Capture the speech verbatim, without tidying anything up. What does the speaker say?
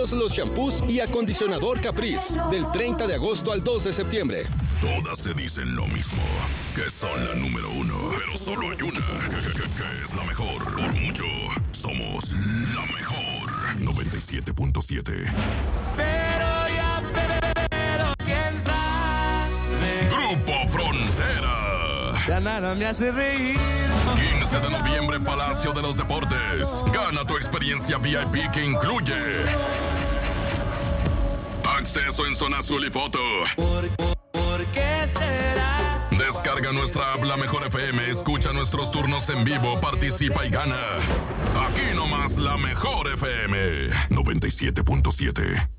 todos los shampoos y acondicionador Caprice, del treinta de agosto al dos de septiembre. Todas te dicen lo mismo, que son la número uno, pero solo hay una, que, que, que, que es la mejor. Por mucho, somos la mejor. noventa y siete punto siete. Pero ya, pero quién sabe. Grupo Frontera. Ya nada me hace reír. quince de noviembre, Palacio de los Deportes. Gana tu experiencia V I P que incluye acceso en zona azul y foto. ¿Por, por, por qué será? Descarga nuestra app La Mejor F M, escucha nuestros turnos en vivo, participa y gana. Aquí nomás La Mejor F M noventa y siete punto siete.